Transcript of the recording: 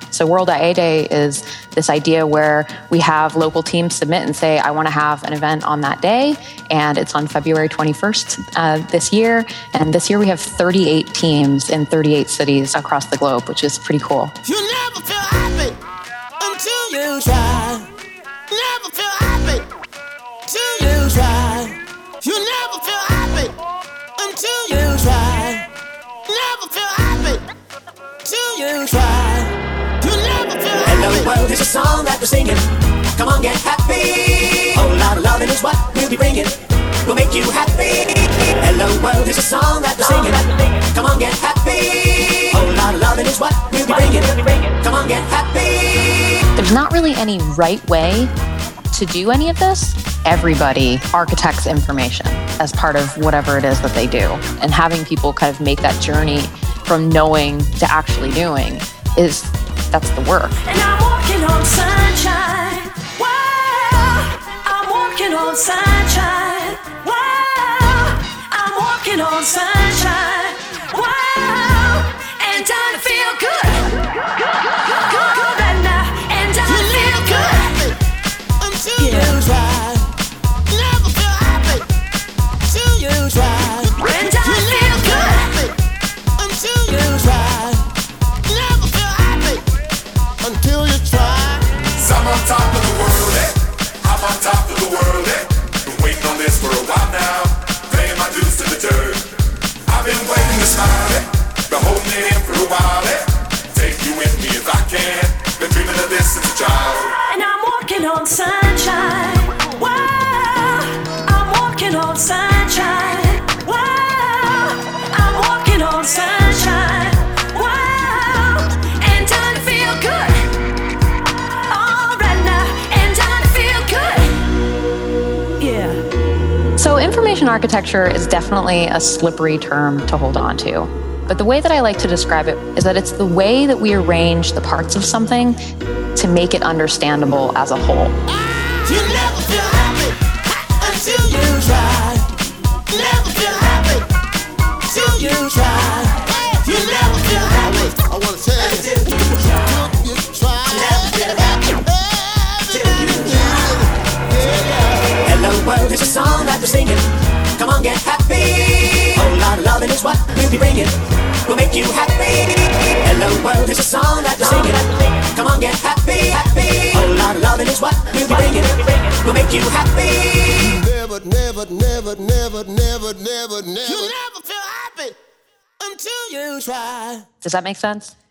So World IA Day is this idea where we have local teams submit and say, I want to have an event on that day, and it's on February 21st this year. And this year we have 38 teams in 38 cities across the globe, which is pretty cool. You never feel happy until you try. Never feel happy till you try. You never feel happy until you try. Never feel happy till you try. You never feel happy. Hello world is a song that we're singing. Come on, get happy. Whole lot of loving is what we'll be bringing. We'll make you happy. Hello world is a song that we're singing. Come on, get happy. Whole lot of loving is what we'll be bringing. Come on, get happy. There's not really any right way to do any of this. Everybody architects information as part of whatever it is that they do. And having people kind of make that journey from knowing to actually doing that's the work. And I'm walking on sunshine. Wow, I'm walking on sunshine. Wow, I'm walking on sunshine. Wow, and I feel good. Good right now, and I feel good. Until you try. Never feel happy till you try. And I feel good. Until you try. Never feel happy until you try. I'm on top of the world, eh? I'm on top of the world, eh? Been waiting on this for a while now, paying my dues to the dirt. I've been waiting to smile, eh? Been holding it in for a while, eh? Take you with me if I can. Been dreaming of this since a child. And I'm walking on sunshine. Wow, I'm walking on sunshine. Wow, I'm walking on sunshine. Wow, and I feel good. All right now, and I feel good. Yeah. So information architecture is definitely a slippery term to hold on to. But the way that I like to describe it is that it's the way that we arrange the parts of something to make it understandable as a whole. You never feel happy until you try. Never feel happy till you try. You never feel happy. I want to tell you, till you try. Never feel happy till you try. Hello world is a song that we're singing. Come on, get happy. Whole lot of loving is what we'll be bringing. We'll make you happy. Hello world is a song that we're singing. Come on, get happy. Whole lot of loving is what we'll be bringing. We'll make you happy. Never, never, never, never, never, never, never. You never feel happy until you try. Does that make sense?